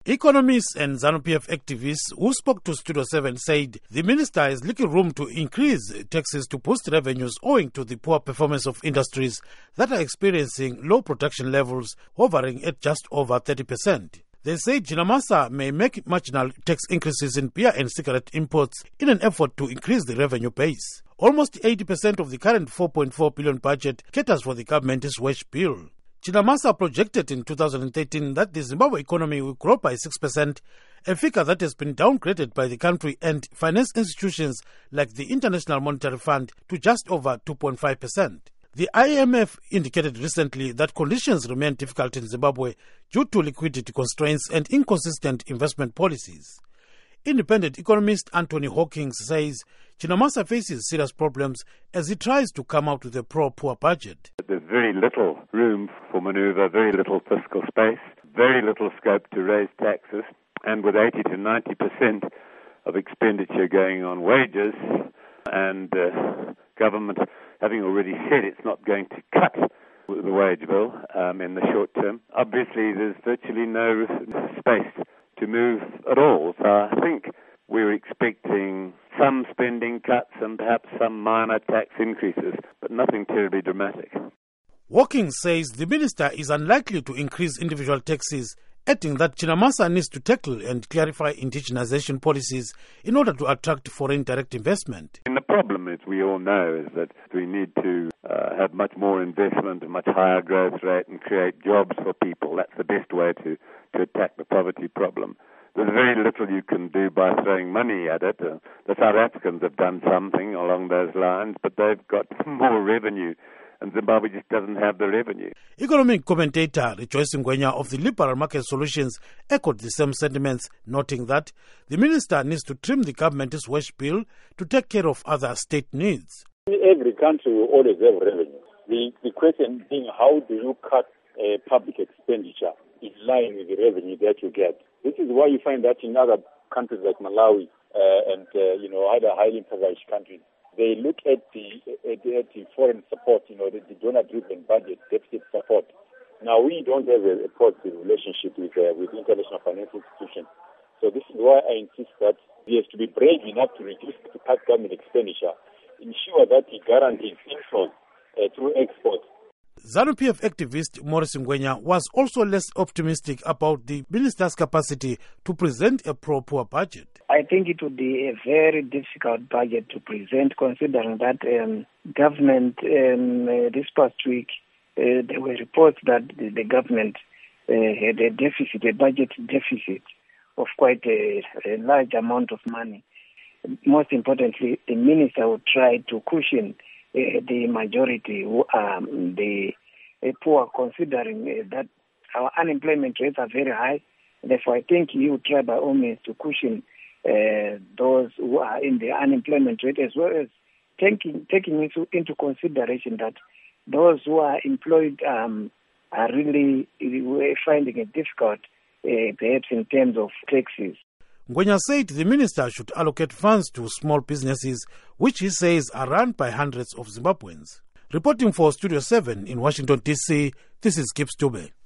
Economists and ZANU-PF activists who spoke to Studio 7 said the minister has little room to increase taxes to boost revenues owing to the poor performance of industries that are experiencing low production levels hovering at just over 30%. They say Chinamasa may make marginal tax increases in beer and cigarette imports in an effort to increase the revenue base. Almost 80% of the current 4.4 billion budget caters for the government's wage bill. Chinamasa projected in 2013 that the Zimbabwe economy will grow by 6%, a figure that has been downgraded by the country and finance institutions like the International Monetary Fund to just over 2.5%. The IMF indicated recently that conditions remain difficult in Zimbabwe due to liquidity constraints and inconsistent investment policies. Independent economist Anthony Hawkins says Chinamasa faces serious problems as he tries to come out with a pro-poor budget. There's very little room for manoeuvre, very little fiscal space, very little scope to raise taxes, and with 80 to 90% of expenditure going on wages and government having already said it's not going to cut the wage bill in the short term, obviously there's virtually no space to move at all. So I think we're expecting some spending cuts and perhaps some minor tax increases, but nothing terribly dramatic. Walking says the minister is unlikely to increase individual taxes, adding that Chinamasa needs to tackle and clarify indigenization policies in order to attract foreign direct investment. And the problem, as we all know, is that we need to have much more investment, a much higher growth rate, and create jobs for people. That's the best way to attack the poverty problem. There's very little you can do by throwing money at it. The South Africans have done something along those lines, but they've got more revenue, and Zimbabwe just doesn't have the revenue. Economic commentator Rejoice Ngwenya of the Liberal Market Solutions echoed the same sentiments, noting that the minister needs to trim the government's wage bill to take care of other state needs. Every country will always have revenue. The question being, how do you cut public expenditure in line with the revenue that you get? This is why you find that in other countries like Malawi and other highly impoverished countries, they look at the foreign support, the donor-driven budget deficit support. Now, we don't have a positive relationship with international financial institutions. So this is why I insist that we have to be brave enough to cut government expenditure, ensure that he guarantees inflows through exports. ZANU-PF activist Maurice Ngwenya was also less optimistic about the minister's capacity to present a pro-poor budget. I think it would be a very difficult budget to present, considering that government this past week, there were reports that the government had a budget deficit of quite a large amount of money. Most importantly, the minister would try to cushion the majority who are the poor, considering that our unemployment rates are very high. Therefore, I think he would try by all means to cushion those who are in the unemployment rate, as well as taking into consideration that those who are employed are really finding it difficult, perhaps in terms of taxes. Ngwenya said the minister should allocate funds to small businesses, which he says are run by hundreds of Zimbabweans. Reporting for Studio 7 in Washington, D.C., this is Gibbs Dube.